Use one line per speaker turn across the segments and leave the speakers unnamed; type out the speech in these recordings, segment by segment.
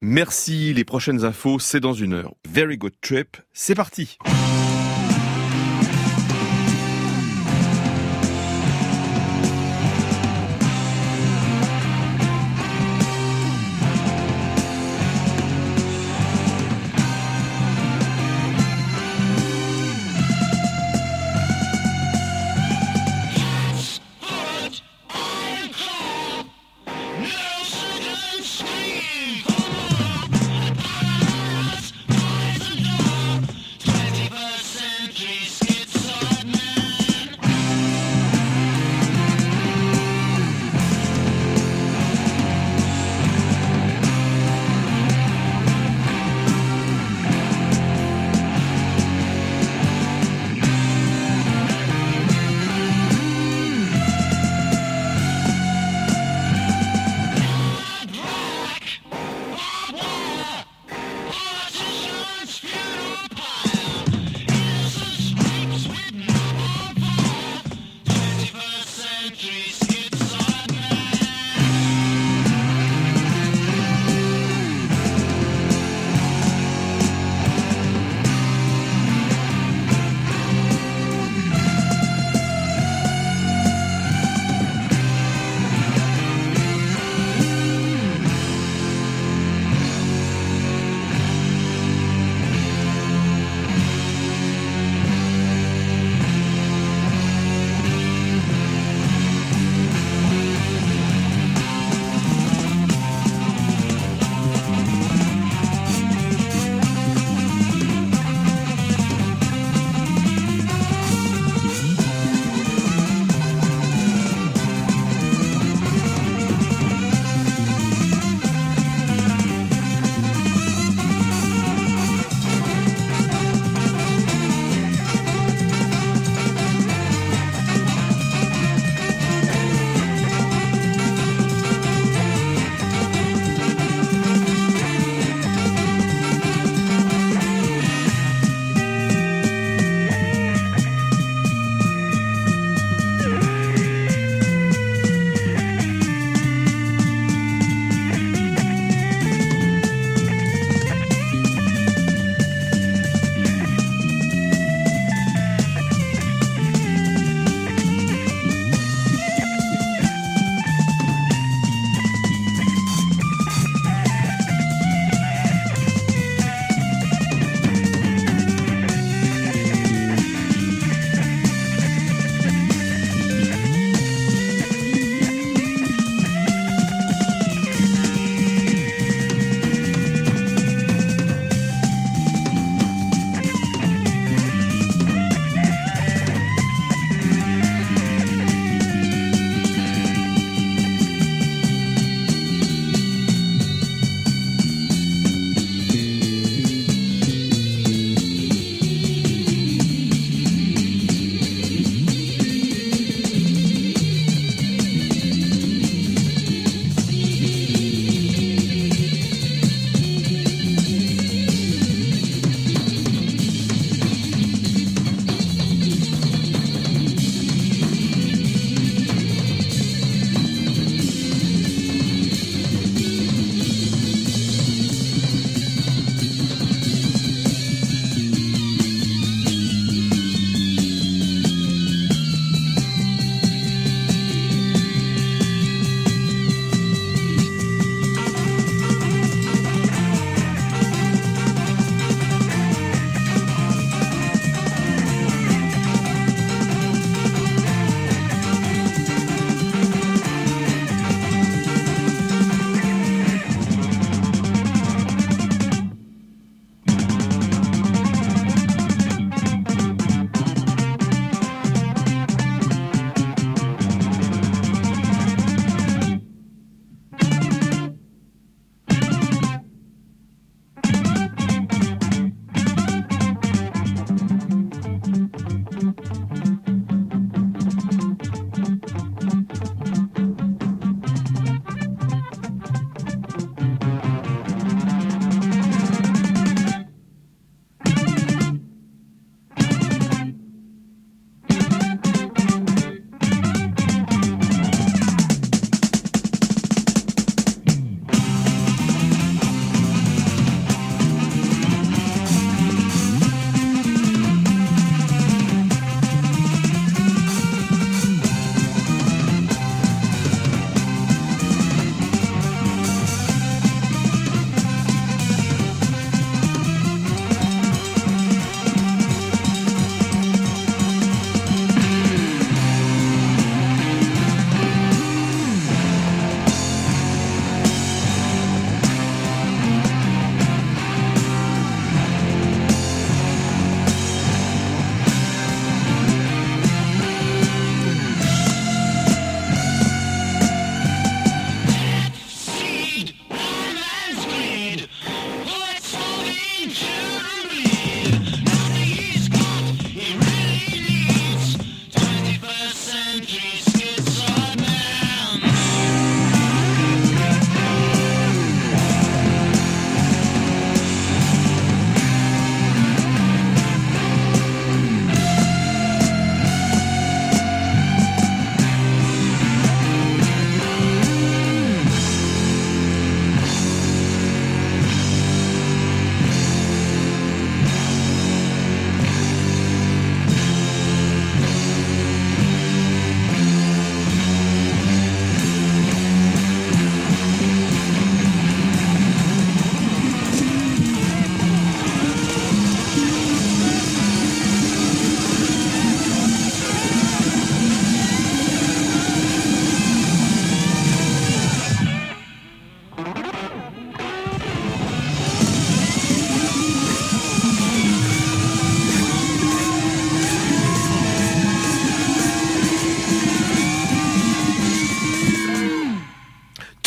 Merci, les prochaines infos, c'est dans 1 heure. Very good trip, c'est parti.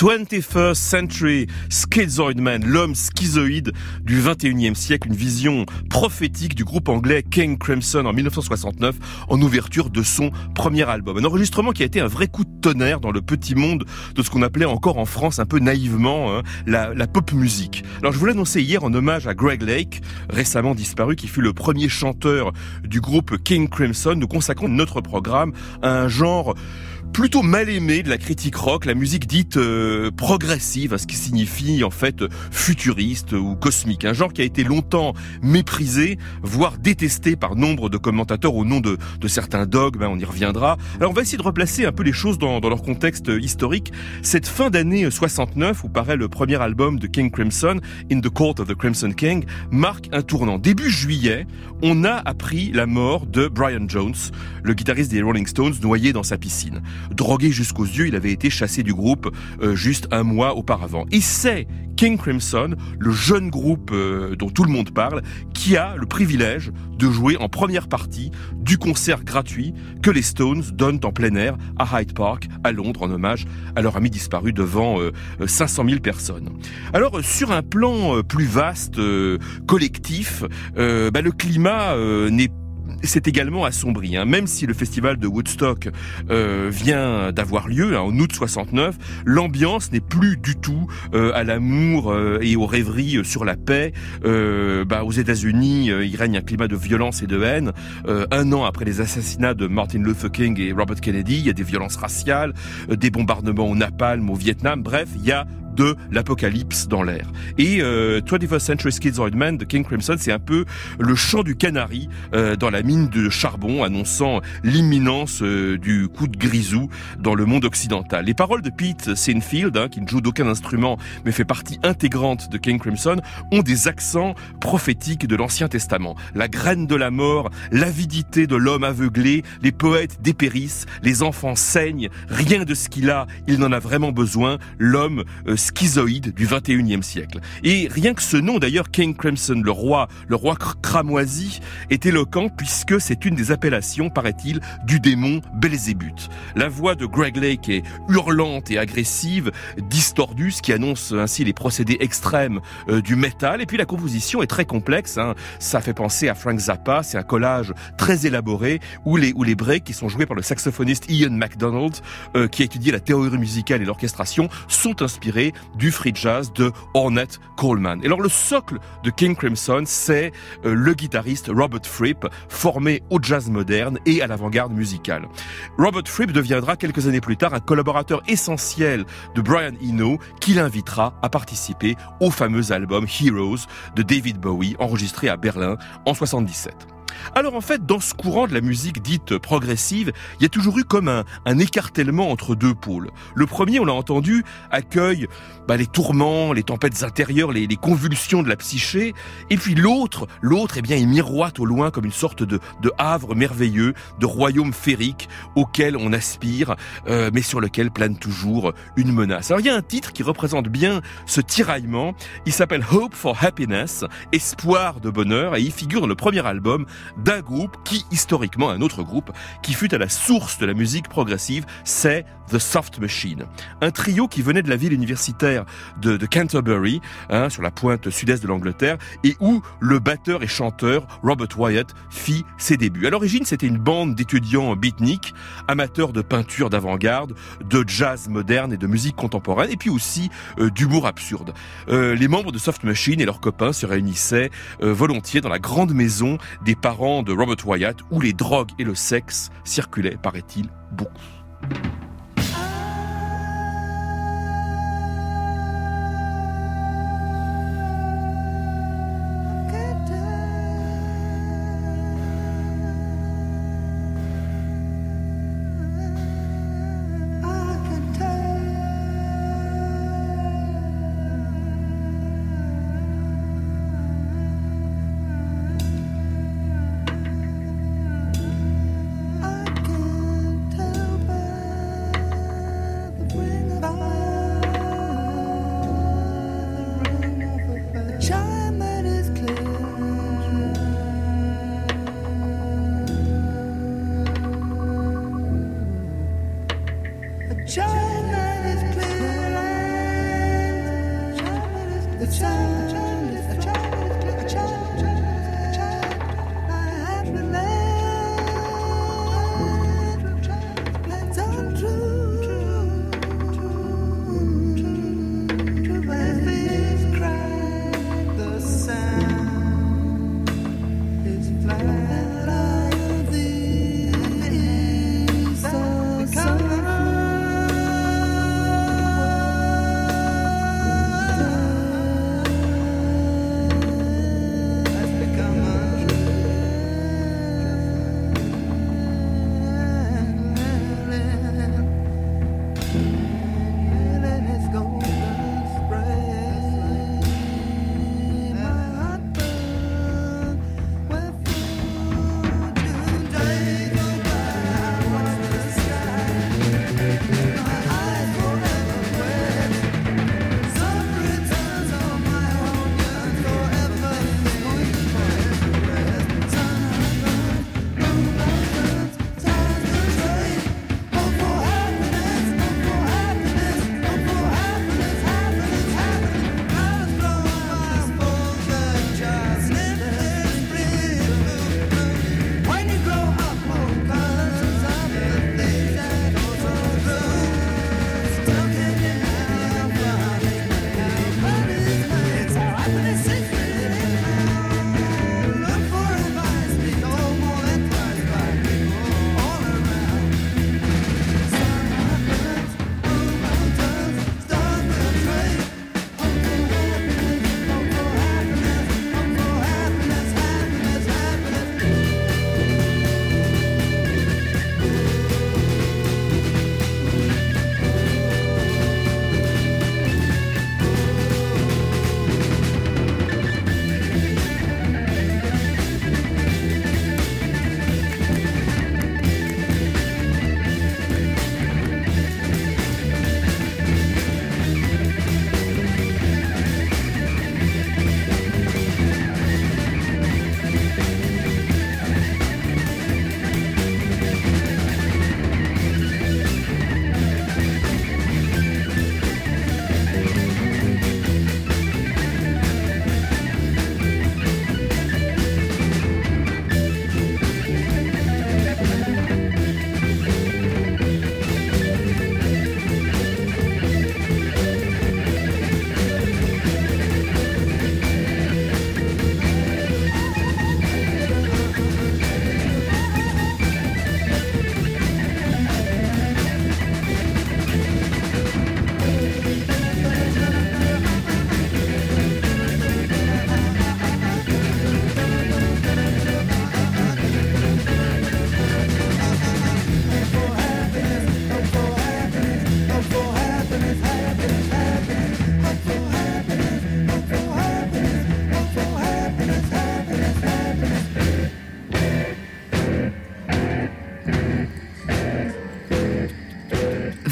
21st Century Schizoid Man, l'homme schizoïde du 21e siècle, une vision prophétique du groupe anglais King Crimson en 1969 en ouverture de son premier album. Un enregistrement qui a été un vrai coup de tonnerre dans le petit monde de ce qu'on appelait encore en France un peu naïvement la pop musique. Alors je vous l'ai annoncé hier en hommage à Greg Lake, récemment disparu, qui fut le premier chanteur du groupe King Crimson. Nous consacrons notre programme à un genre plutôt mal aimé de la critique rock, la musique dite progressive, ce qui signifie en fait futuriste ou cosmique. Un genre qui a été longtemps méprisé, voire détesté par nombre de commentateurs au nom de certains dogmes, on y reviendra. Alors on va essayer de replacer un peu les choses dans leur contexte historique. Cette fin d'année 69, où paraît le premier album de King Crimson, In the Court of the Crimson King, marque un tournant. Début juillet, on a appris la mort de Brian Jones, le guitariste des Rolling Stones, noyé dans sa piscine. Drogué jusqu'aux yeux, il avait été chassé du groupe juste un mois auparavant. Et c'est King Crimson, le jeune groupe dont tout le monde parle, qui a le privilège de jouer en première partie du concert gratuit que les Stones donnent en plein air à Hyde Park, à Londres, en hommage à leur ami disparu devant 500 000 personnes. Alors, sur un plan plus vaste, collectif, le climat c'est également assombri, même si le festival de Woodstock vient d'avoir lieu en août 69, l'ambiance n'est plus du tout à l'amour et aux rêveries sur la paix. Aux États-Unis, il règne un climat de violence et de haine. Un an après les assassinats de Martin Luther King et Robert Kennedy, il y a des violences raciales, des bombardements au napalm au Vietnam. Bref, il y a de l'apocalypse dans l'air. Et 21st Century Schizoid Man de King Crimson, c'est un peu le chant du canari dans la mine de charbon, annonçant l'imminence du coup de grisou dans le monde occidental. Les paroles de Pete Sinfield, qui ne joue d'aucun instrument mais fait partie intégrante de King Crimson, ont des accents prophétiques de l'Ancien Testament. La graine de la mort, l'avidité de l'homme aveuglé, les poètes dépérissent, les enfants saignent, rien de ce qu'il a, il n'en a vraiment besoin, l'homme schizoïde du 21e siècle. Et rien que ce nom d'ailleurs, King Crimson, le roi cramoisi, est éloquent puisque c'est une des appellations, paraît-il, du démon Belzébuth. La voix de Greg Lake est hurlante et agressive, distordue, ce qui annonce ainsi les procédés extrêmes du métal. Et puis la composition est très complexe, ça fait penser à Frank Zappa, c'est un collage très élaboré où les breaks qui sont joués par le saxophoniste Ian MacDonald, qui a étudié la théorie musicale et l'orchestration, sont inspirés du free jazz de Ornette Coleman. Et alors le socle de King Crimson, c'est le guitariste Robert Fripp, formé au jazz moderne et à l'avant-garde musicale. Robert Fripp deviendra quelques années plus tard un collaborateur essentiel de Brian Eno, qui l'invitera à participer au fameux album Heroes de David Bowie, enregistré à Berlin en 77. Alors en fait, dans ce courant de la musique dite progressive, il y a toujours eu comme un écartèlement entre deux pôles. Le premier, on l'a entendu, accueille les tourments, les tempêtes intérieures, les convulsions de la psyché, et puis l'autre, il miroite au loin comme une sorte de havre merveilleux, de royaume féerique auquel on aspire, mais sur lequel plane toujours une menace. Alors il y a un titre qui représente bien ce tiraillement, il s'appelle Hope for Happiness, espoir de bonheur, et il figure dans le premier album d'un groupe qui, historiquement, un autre groupe, qui fut à la source de la musique progressive, c'est The Soft Machine. Un trio qui venait de la ville universitaire de Canterbury, sur la pointe sud-est de l'Angleterre, et où le batteur et chanteur Robert Wyatt fit ses débuts. À l'origine, c'était une bande d'étudiants beatniks, amateurs de peinture d'avant-garde, de jazz moderne et de musique contemporaine, et puis aussi d'humour absurde. Les membres de Soft Machine et leurs copains se réunissaient volontiers dans la grande maison des parents de Robert Wyatt, où les drogues et le sexe circulaient, paraît-il, beaucoup.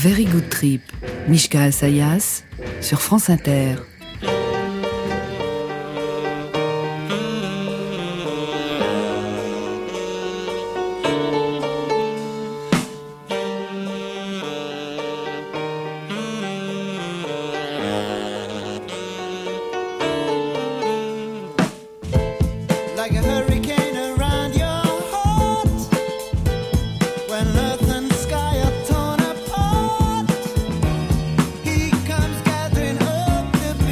Very Good Trip, Mishka Assayas, sur France Inter.
He comes gathering up the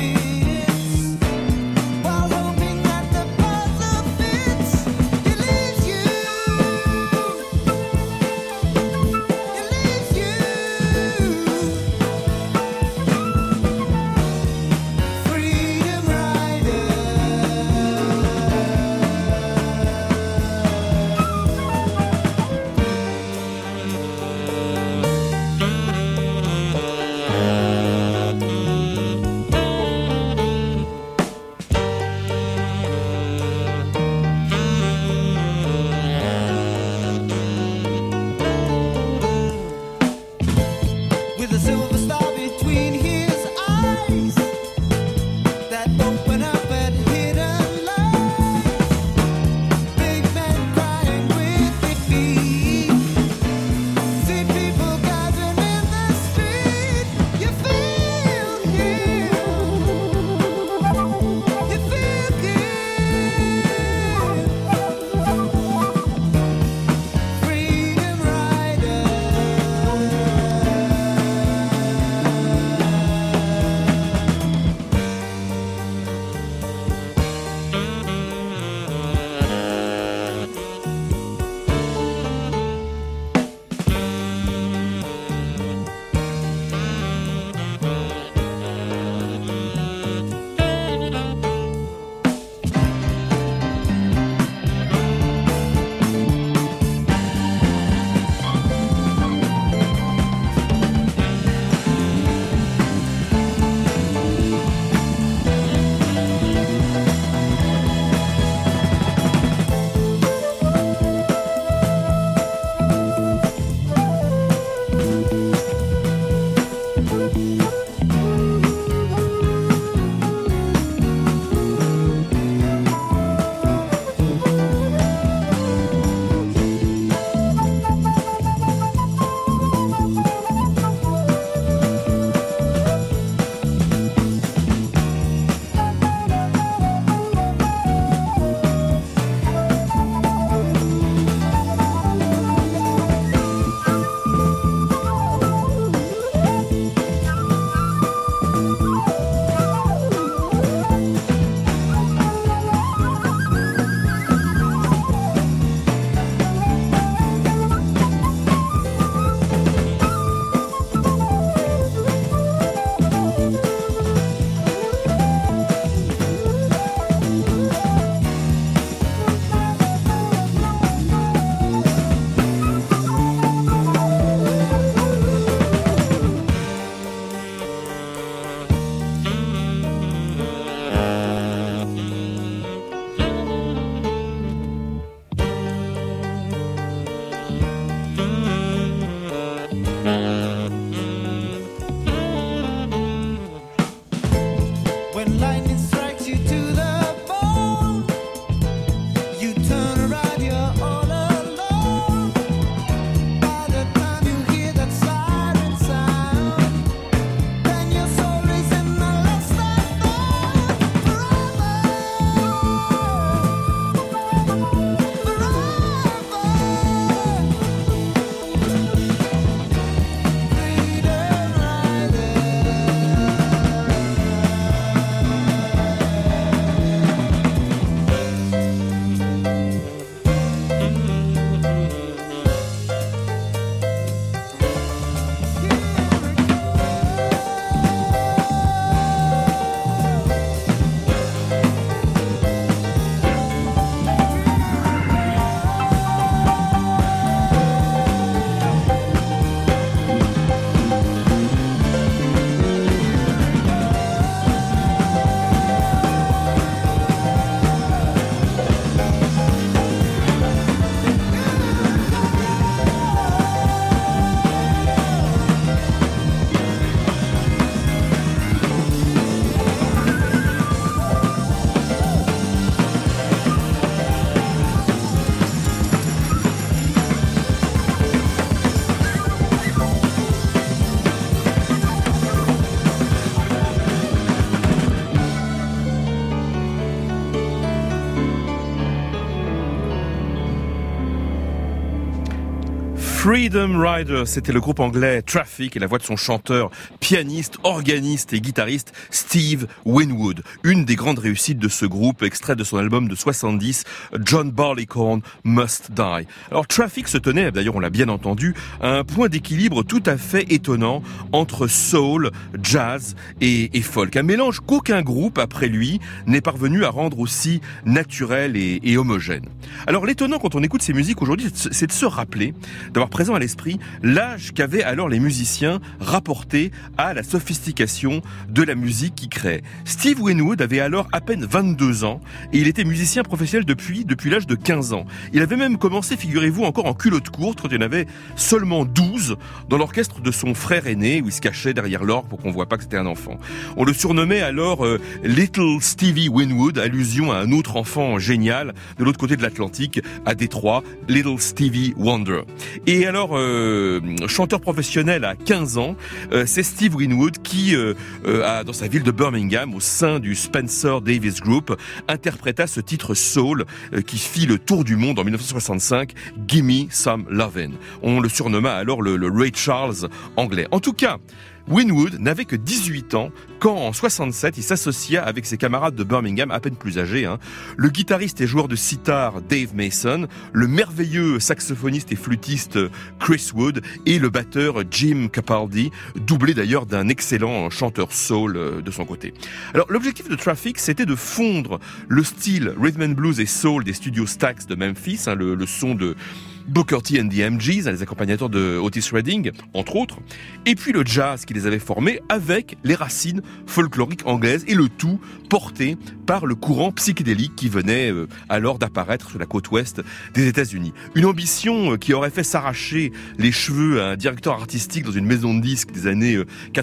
Freedom Riders, c'était le groupe anglais Traffic et la voix de son chanteur, pianiste, organiste et guitariste Steve Winwood. Une des grandes réussites de ce groupe, extrait de son album de 70, John Barleycorn Must Die. Alors Traffic se tenait, d'ailleurs on l'a bien entendu, à un point d'équilibre tout à fait étonnant entre soul, jazz et folk. Un mélange qu'aucun groupe après lui n'est parvenu à rendre aussi naturel et homogène. Alors l'étonnant quand on écoute ces musiques aujourd'hui, c'est de se rappeler, d'avoir présent à l'esprit l'âge qu'avaient alors les musiciens rapporté à la sophistication de la musique qu'ils créaient. Steve Winwood avait alors à peine 22 ans et il était musicien professionnel depuis l'âge de 15 ans. Il avait même commencé, figurez-vous, encore en culotte courte quand il en avait seulement 12 dans l'orchestre de son frère aîné où il se cachait derrière l'orgue pour qu'on voit pas que c'était un enfant. On le surnommait alors Little Stevie Winwood, allusion à un autre enfant génial de l'autre côté de l'Atlantique, à Détroit, Little Stevie Wonder. Et alors, chanteur professionnel à 15 ans, c'est Steve Winwood qui, dans sa ville de Birmingham, au sein du Spencer Davis Group, interpréta ce titre soul qui fit le tour du monde en 1965, Gimme Some Lovin'. On le surnomma alors le Ray Charles anglais. En tout cas, Winwood n'avait que 18 ans quand, en 67, il s'associa avec ses camarades de Birmingham, à peine plus âgés, le guitariste et joueur de sitar Dave Mason, le merveilleux saxophoniste et flûtiste Chris Wood et le batteur Jim Capaldi, doublé d'ailleurs d'un excellent chanteur soul de son côté. Alors, l'objectif de Traffic, c'était de fondre le style rhythm and blues et soul des studios Stax de Memphis, le son de Booker T and the MGs, les accompagnateurs de Otis Redding, entre autres, et puis le jazz qui les avait formés avec les racines folkloriques anglaises, et le tout porté par le courant psychédélique qui venait alors d'apparaître sur la côte ouest des États-Unis. Une ambition qui aurait fait s'arracher les cheveux à un directeur artistique dans une maison de disques des années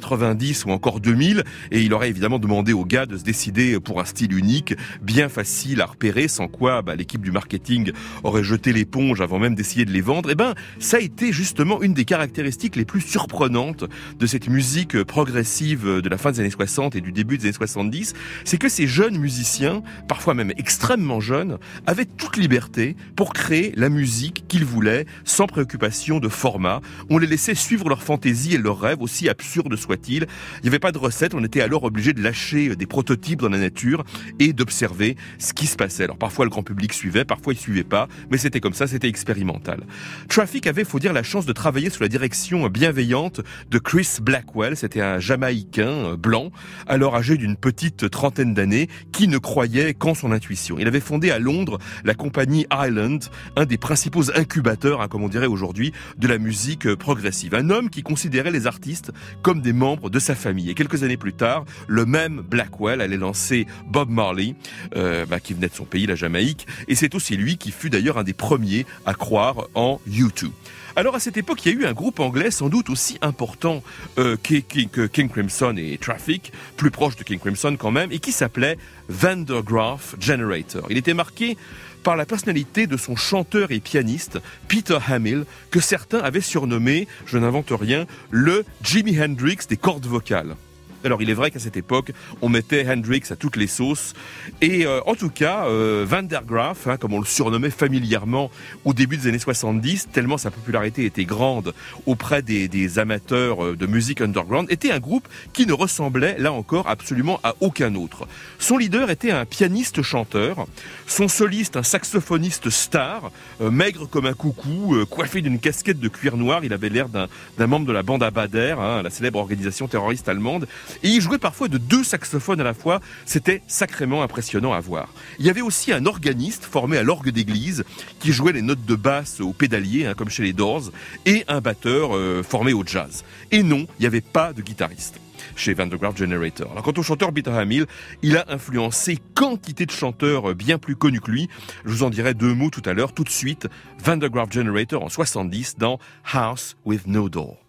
90 ou encore 2000, et il aurait évidemment demandé aux gars de se décider pour un style unique, bien facile à repérer, sans quoi l'équipe du marketing aurait jeté l'éponge avant même d'essayer de les vendre. Ça a été justement une des caractéristiques les plus surprenantes de cette musique progressive de la fin des années 60 et du début des années 70, c'est que ces jeunes musiciens, parfois même extrêmement jeunes, avaient toute liberté pour créer la musique qu'ils voulaient, sans préoccupation de format. On les laissait suivre leur fantaisie et leurs rêves, aussi absurdes soient-ils. Il n'y avait pas de recette, on était alors obligé de lâcher des prototypes dans la nature et d'observer ce qui se passait. Alors parfois le grand public suivait, parfois il suivait pas, mais c'était comme ça, c'était expérimental. Traffic avait, faut dire, la chance de travailler sous la direction bienveillante de Chris Blackwell. C'était un Jamaïcain blanc, alors âgé d'une petite trentaine d'années, qui ne croyait qu'en son intuition. Il avait fondé à Londres la compagnie Island, un des principaux incubateurs, comme on dirait aujourd'hui, de la musique progressive. Un homme qui considérait les artistes comme des membres de sa famille. Et quelques années plus tard, le même Blackwell allait lancer Bob Marley, qui venait de son pays, la Jamaïque, et c'est aussi lui qui fut d'ailleurs un des premiers à croire en U2. Alors à cette époque, il y a eu un groupe anglais sans doute aussi important que King Crimson et Traffic, plus proche de King Crimson quand même, et qui s'appelait Van der Graaf Generator. Il était marqué par la personnalité de son chanteur et pianiste, Peter Hamill, que certains avaient surnommé, je n'invente rien, le Jimi Hendrix des cordes vocales. Alors il est vrai qu'à cette époque, on mettait Hendrix à toutes les sauces. Et en tout cas, Van der Graaf, comme on le surnommait familièrement au début des années 70, tellement sa popularité était grande auprès des amateurs de musique underground, était un groupe qui ne ressemblait, là encore, absolument à aucun autre. Son leader était un pianiste-chanteur, son soliste un saxophoniste star, maigre comme un coucou, coiffé d'une casquette de cuir noir. Il avait l'air d'un membre de la bande à Bader, la célèbre organisation terroriste allemande. Et il jouait parfois de 2 saxophones à la fois. C'était sacrément impressionnant à voir. Il y avait aussi un organiste formé à l'orgue d'église qui jouait les notes de basse au pédalier, comme chez les Doors, et un batteur formé au jazz. Et non, il n'y avait pas de guitariste chez Van der Graaf Generator. Alors quant au chanteur Peter Hamill, il a influencé quantité de chanteurs bien plus connus que lui. Je vous en dirai 2 mots tout à l'heure. Tout de suite, Van der Graaf Generator en 70 dans House with No Door.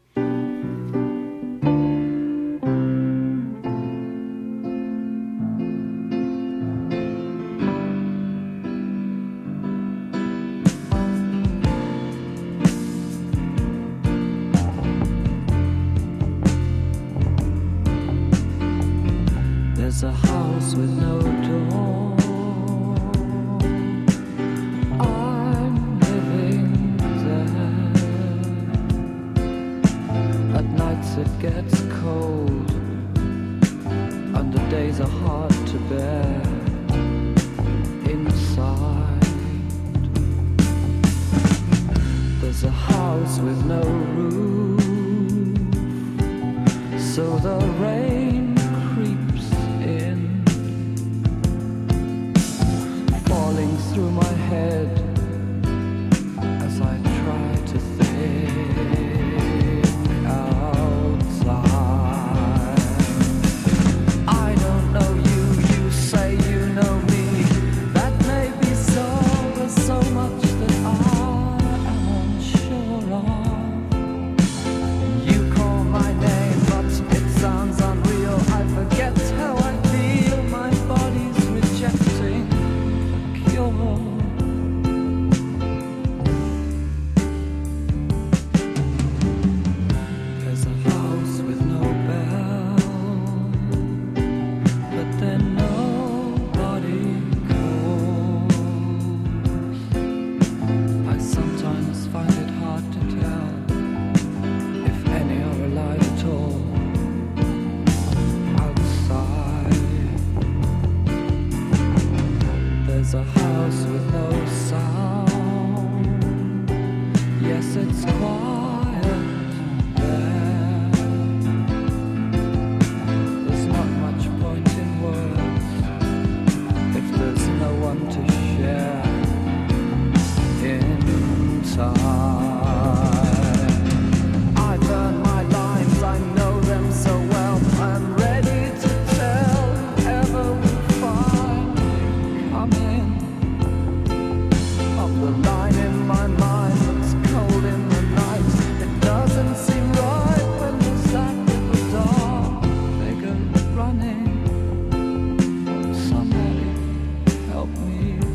There's a house with no door. I'm living there. house with no roof, so the rain creeps in, falling through my head as I try to think outside. I don't know you, you say you know me. That may be so, there's so much that I am unsure of. You call my name, but it sounds unreal. I forget how I feel, my body's rejecting a cure. There's a house with no bell, but then nobody calls. I sometimes find it hard to tell if any are alive at all outside. There's a house with no sound. Yes, it's quiet there. There's not much point in words if there's no one to share in time. I burn my lines, I know them so well. I'm ready to tell whoever will finally come in of the line in my mind that's cold in the night. It doesn't seem right when there's that little dark figure running. Somebody help me.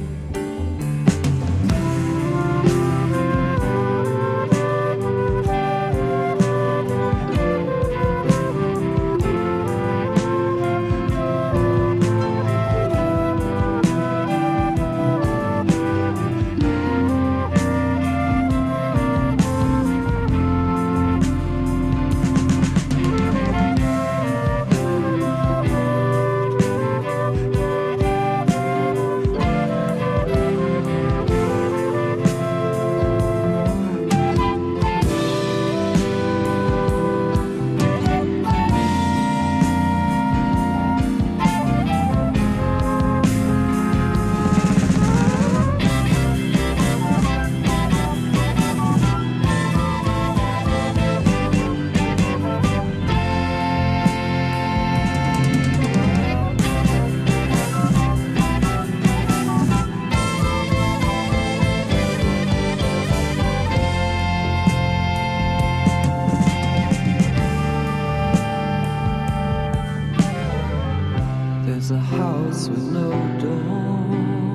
There's a house with no door.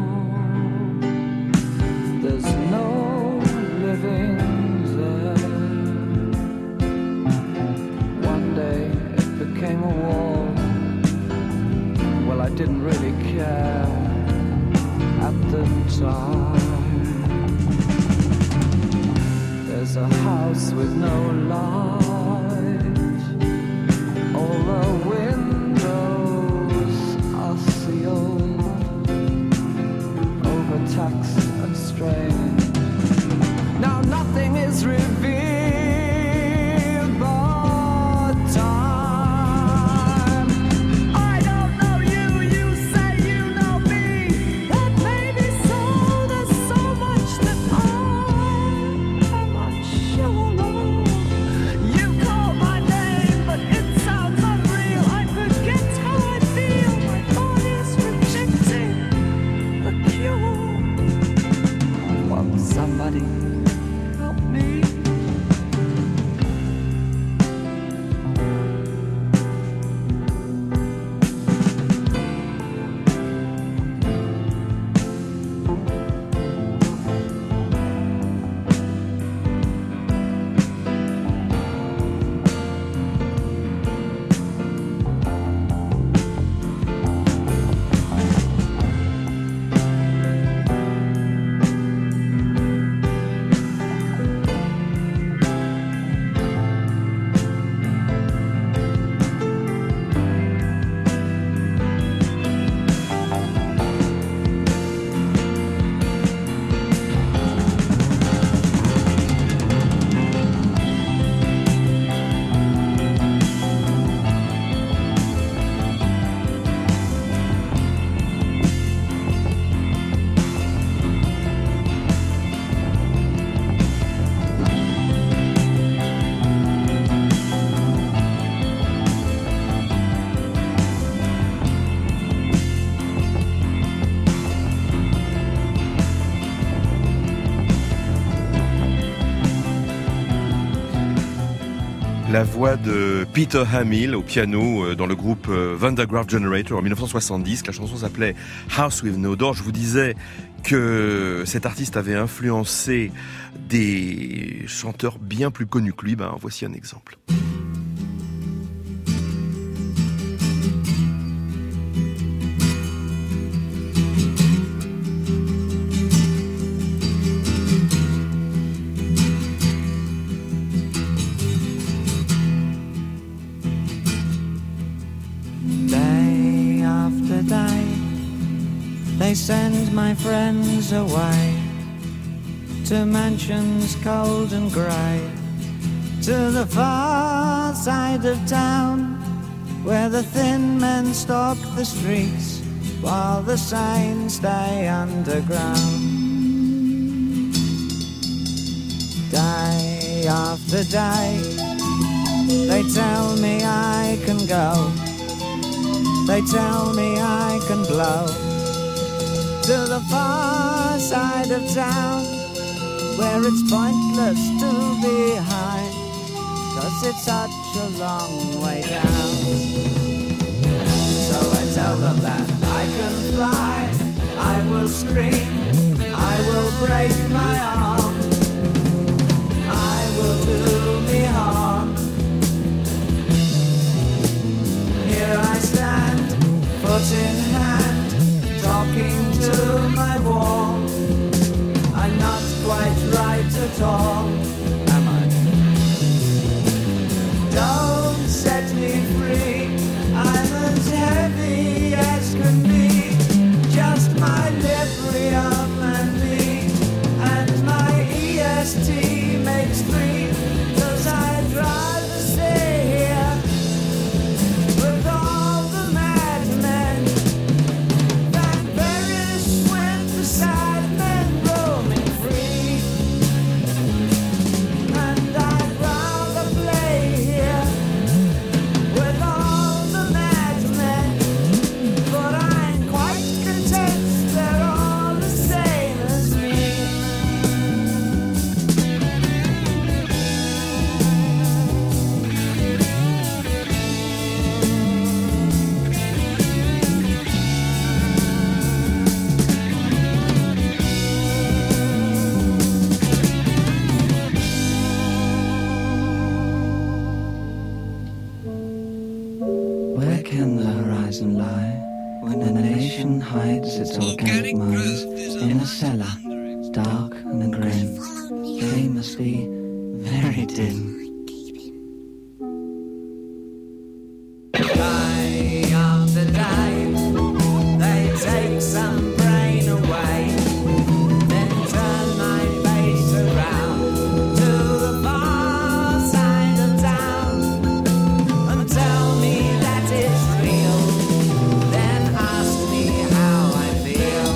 There's no living there. One day it became a wall. Well, I didn't really care at the time. There's a house with no light. All the windows are sealed, overtaxed and strained. Now nothing is revealed but time. I don't know you, you say you know me. That may be so, there's so much that I am unsure of. You call my name, but it sounds unreal. I
la voix de Peter Hamill au piano dans le groupe Van der Graaf Generator en 1970. La chanson s'appelait House with No Door. Je vous disais que cet artiste avait influencé des chanteurs bien plus connus que lui. Voici un exemple.
They send my friends away to mansions cold and grey, to the far side of town, where the thin men stalk the streets while the sane stay underground. Day after day, they tell me I can go, they tell me I can blow to the far side of town, where it's pointless to be high, 'cause it's such a long way down. So I tell them that I can fly, I will scream, I will break my arm, I will do me harm. Here I stand, foot in hand, talking to my wall. I'm not quite right at all, am I? Don't set me free, I'm as heavy as can be, just my livery of and me, and my EST makes 3, 'cause I'd rather stay here with all the madmen than perish with the sad men roaming free. And I'd rather play here with all the madmen, but I'm quite content they're all the same as me.
Where can the horizon lie when a nation hides its organic mines in a cellar, dark and grim? They must be very dim.
Day after day, they take some brain away, then turn my face around to the far side of town and tell me that it's real, then ask me how I feel.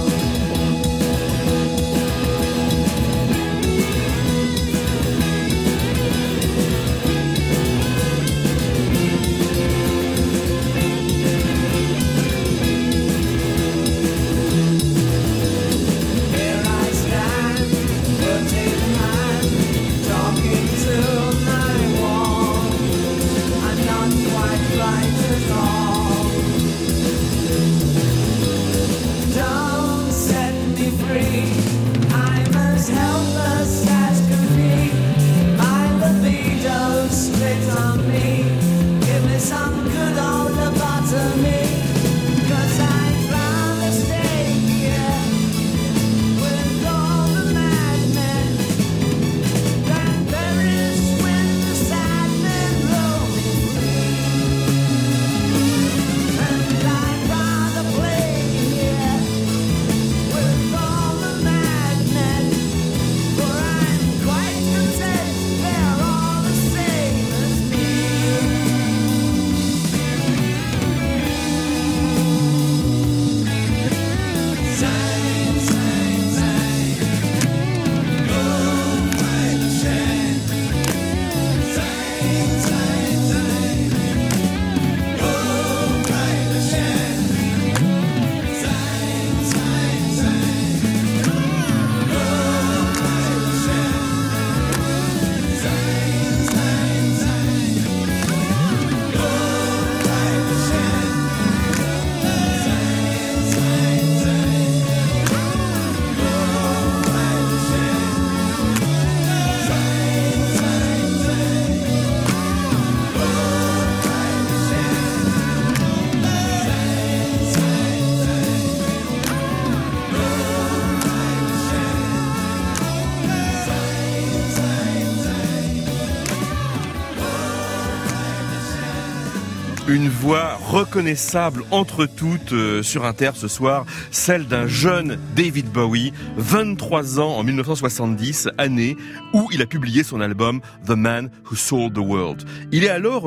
Une voix reconnaissable entre toutes sur Inter ce soir, celle d'un jeune David Bowie, 23 ans en 1970, année où il a publié son album The Man Who Sold the World. Il est alors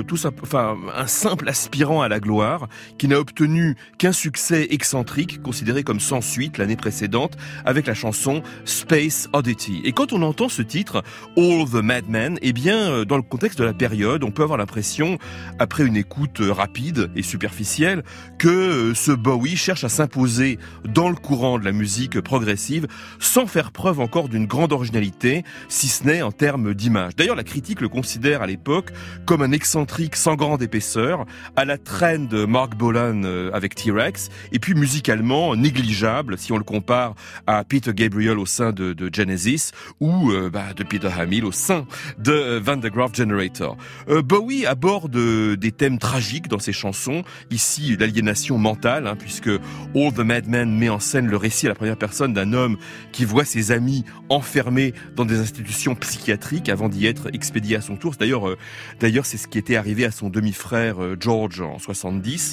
un simple aspirant à la gloire qui n'a obtenu qu'un succès excentrique, considéré comme sans suite l'année précédente, avec la chanson Space Oddity. Et quand on entend ce titre, All the Madmen, eh bien, dans le contexte de la période, on peut avoir l'impression, après une écoute rapide et superficielle, que ce Bowie cherche à s'imposer dans le courant de la musique progressive sans faire preuve encore d'une grande originalité, si ce n'est en termes d'image. D'ailleurs, la critique le considère à l'époque comme un excentrique sans grande épaisseur, à la traîne de Mark Bolan avec T-Rex, et puis musicalement négligeable si on le compare à Peter Gabriel au sein de Genesis ou de Peter Hamill au sein de Van de Graaff Generator. Bowie aborde des thèmes tragiques dans ses chansons, ici l'aliénation mentale, puisque All the Madmen met en scène le récit à la première personne d'un homme qui voit ses amis enfermés dans des institutions psychiatriques avant d'y être expédié à son tour. D'ailleurs, c'est ce qui était arrivé à son demi-frère George en 70.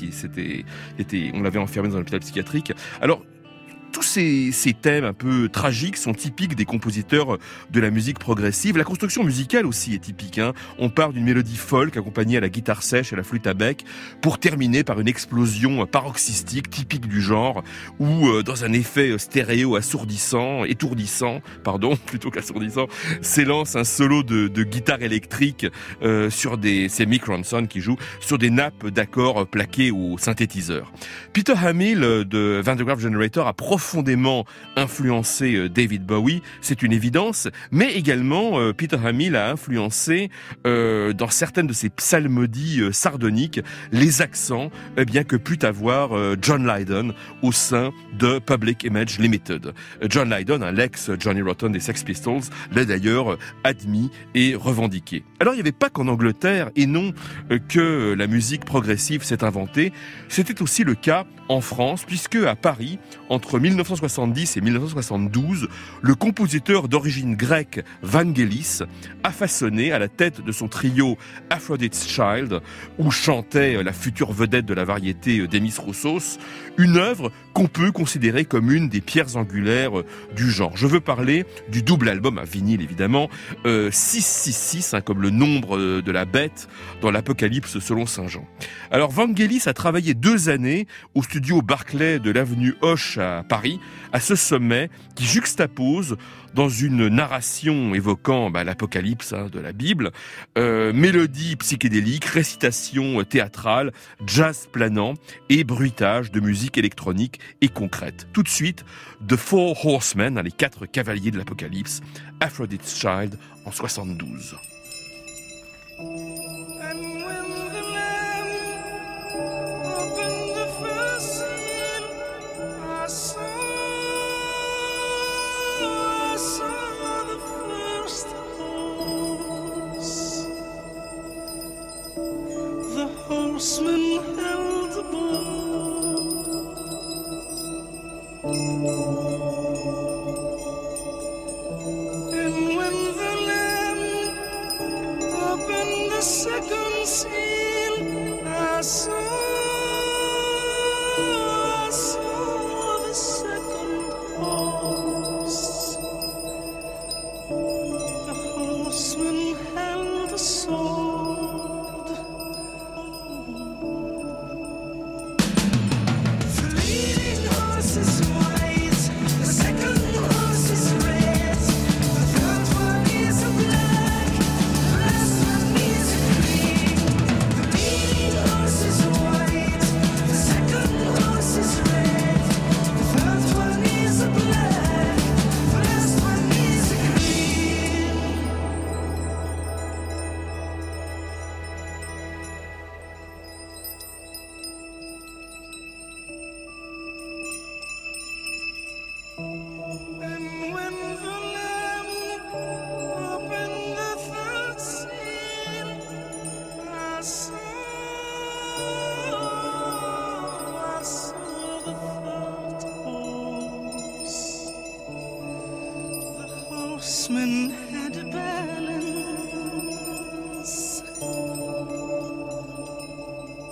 On l'avait enfermé dans un hôpital psychiatrique. Alors, tous ces thèmes un peu tragiques sont typiques des compositeurs de la musique progressive. La construction musicale aussi est typique. On part d'une mélodie folk accompagnée à la guitare sèche et à la flûte à bec pour terminer par une explosion paroxystique typique du genre où, dans un effet stéréo étourdissant, plutôt qu'assourdissant, s'élance un solo de guitare électrique c'est Mick Ronson qui joue sur des nappes d'accords plaqués au synthétiseur. Peter Hamill de Van de Graaff Generator a profondément influencé David Bowie, c'est une évidence, mais également Peter Hamill a influencé dans certaines de ses psalmodies sardoniques les accents que put avoir John Lydon au sein de Public Image Limited. John Lydon, l'ex Johnny Rotten des Sex Pistols, l'a d'ailleurs admis et revendiqué. Alors il n'y avait pas qu'en Angleterre et non que la musique progressive s'est inventée, c'était aussi le cas en France, puisque à Paris, entre 1970 et 1972, le compositeur d'origine grecque Vangelis a façonné à la tête de son trio Aphrodite's Child, où chantait la future vedette de la variété Demis Roussos, une œuvre qu'on peut considérer comme une des pierres angulaires du genre. Je veux parler du double album, à vinyle évidemment, 666, comme le nombre de la bête dans l'Apocalypse selon Saint Jean. Alors Vangelis a travaillé 2 années au studio Barclay de l'avenue Hoche à Paris, à ce sommet qui juxtapose dans une narration évoquant l'Apocalypse de la Bible, mélodie psychédélique, récitation théâtrale, jazz planant et bruitage de musique électronique et concrète. Tout de suite, The Four Horsemen, les 4 cavaliers de l'Apocalypse, Aphrodite's Child en 72.
Horsemen held the bow, and when the Lamb opened the second seal, I saw the second horse. The horseman held a sword. Horsemen had a balance.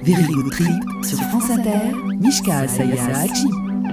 Very Good Trip sur France Inter, Mishka Sayas.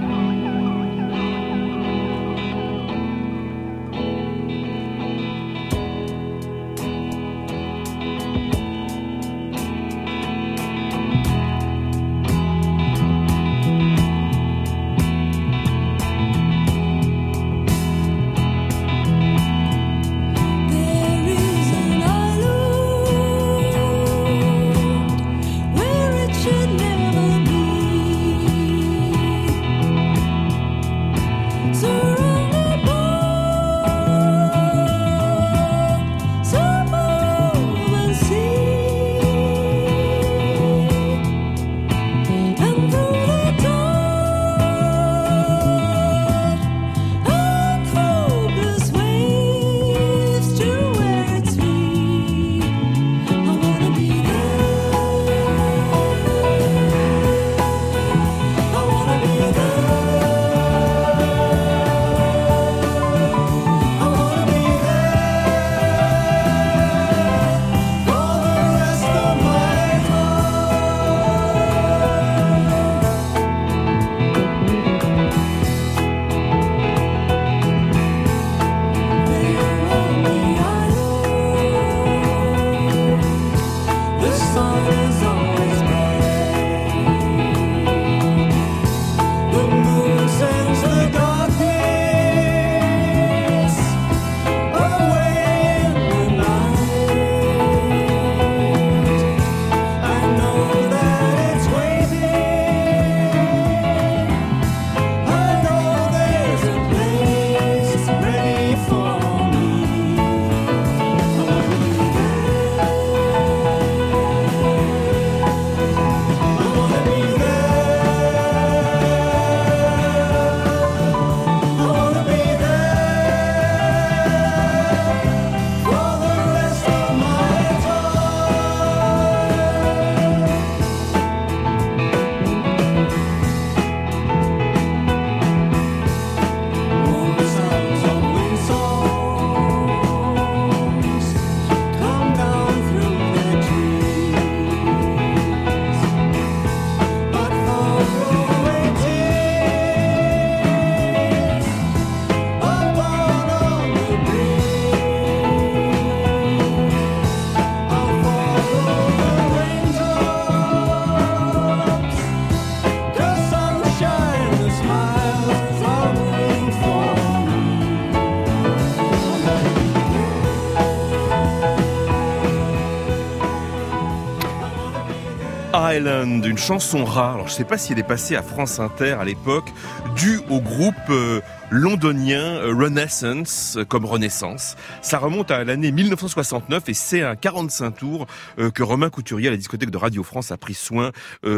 Island, une chanson rare. Alors je sais pas si elle est passée à France Inter à l'époque, due au groupe londonien Renaissance, comme Renaissance. Ça remonte à l'année 1969 et c'est un 45 tours que Romain Couturier à la discothèque de Radio France a pris soin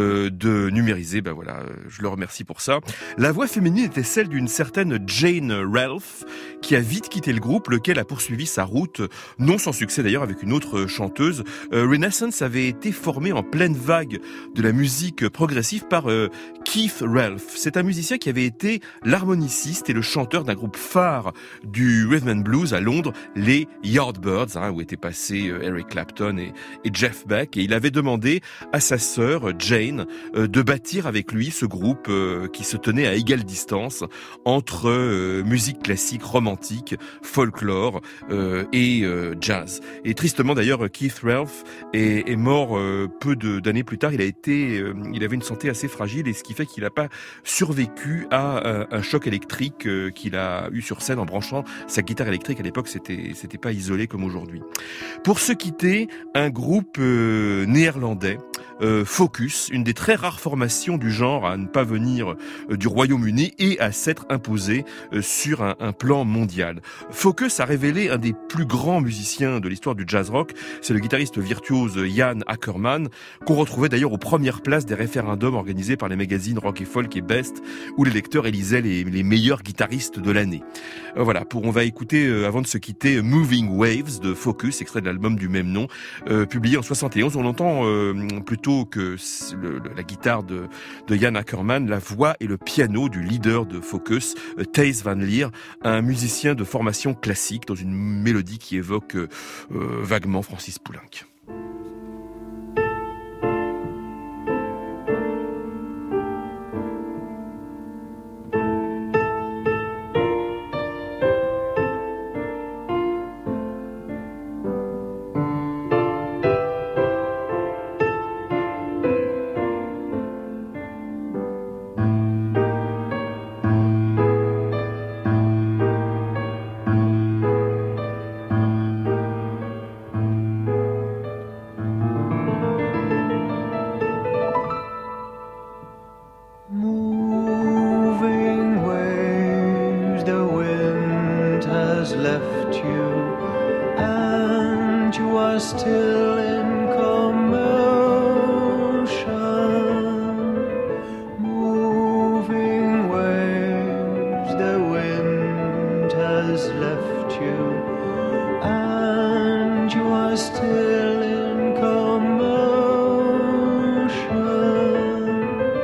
de numériser. Ben voilà, je le remercie pour ça. La voix féminine était celle d'une certaine Jane Ralph qui a vite quitté le groupe, lequel a poursuivi sa route, non sans succès d'ailleurs, avec une autre chanteuse. Renaissance avait été formé en pleine vague de la musique progressive par Keith Ralph. C'est un musicien qui avait été l'harmoniciste et le chanteur d'un groupe phare du rhythm and blues à Londres, les Yardbirds, où étaient passés Eric Clapton et Jeff Beck. Et il avait demandé à sa sœur Jane de bâtir avec lui ce groupe qui se tenait à égale distance entre musique classique, romantique, folklore et jazz. Et tristement d'ailleurs, Keith Ralph est mort peu d'années plus tard. Il avait une santé assez fragile et ce qui fait qu'il n'a pas survécu à un choc électrique qu'il a eu sur scène en branchant sa guitare électrique. À l'époque, c'était pas isolé comme aujourd'hui. Pour se quitter, un groupe néerlandais, Focus, une des très rares formations du genre à ne pas venir du Royaume-Uni et à s'être imposée sur un plan mondial. Focus a révélé un des plus grands musiciens de l'histoire du jazz rock. C'est le guitariste virtuose Jan Ackerman, qu'on retrouvait d'ailleurs aux premières places des référendums organisés par les magazines Rock et Folk et Best, où les lecteurs élisaient les meilleurs guitaristes de l'année. Voilà, on va écouter, avant de se quitter, Moving Waves de Focus, extrait de l'album du même nom, publié en 71. On entend plutôt que la guitare de Jan Ackerman, la voix et le piano du leader de Focus, Thijs van Lier, un musicien de formation classique dans une mélodie qui évoque vaguement Francis Poulenc.
still in commotion, moving waves, the wind has left you, and you are still in commotion.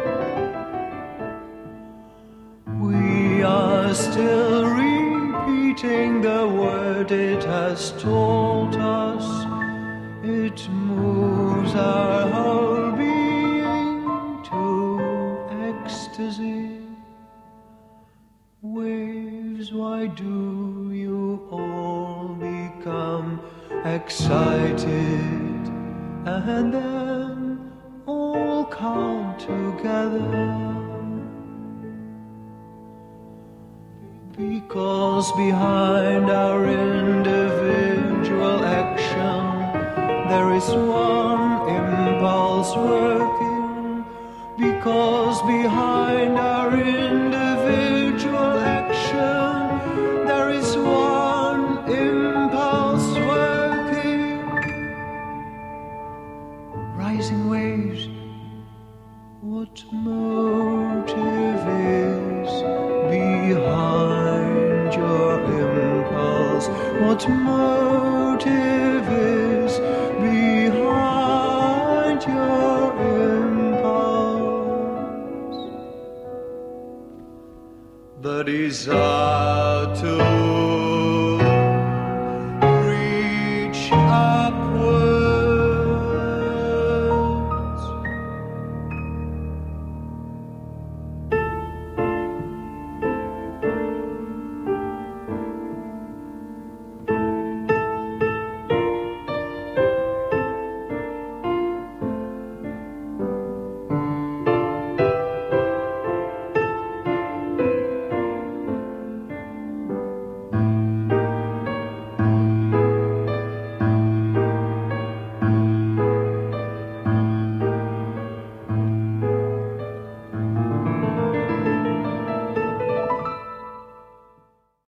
We are still repeating the word it has told us. It moves our whole being to ecstasy. Waves, why do you all become excited and then all come together? Because behind our individual action there is one impulse working. Because behind our individual action there is one impulse working. Rising waves, what motive is behind your impulse? What motive is behind your impulse? The desire to reach up